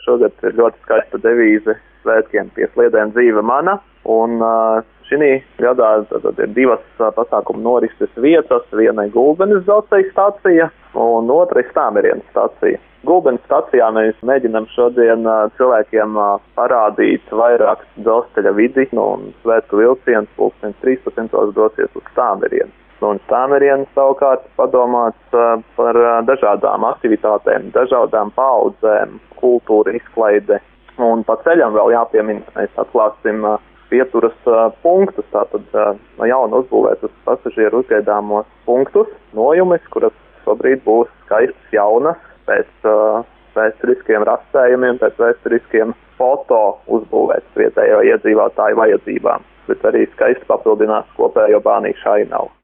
šogad ir ļoti skaista devīze svētkiem pie sliedēm dzīve mana. Un šī gadā tad ir divas pasākumu norises vietas. Viena ir Gulbenes dzelzceļa stacija un otra ir Stāmerienes stacija. Gulbenes stacijā mēs mēģinam šodien cilvēkiem parādīt vairāk dzelzceļa vidi un svētku vilciens 13. dosies uz Stāmerieni. Un Stāmerieni savukārt padomāts par dažādām aktivitātēm, dažādām paudzēm, kultūra izklaide. Un pa ceļam vēl jāpiemina, mēs atklāsim pieturas punktus, tātad no jauna uzbūvētus pasažieru uzgaidāmos punktus, nojumes, kuras šobrīd būs skaistas jaunas pēc vēsturiskiem rastējumiem, pēc vēsturiskiem foto uzbūvētas vietējo iedzīvotāju vajadzībām, bet arī skaisti papildinās kopējo Bānīšu ainavu.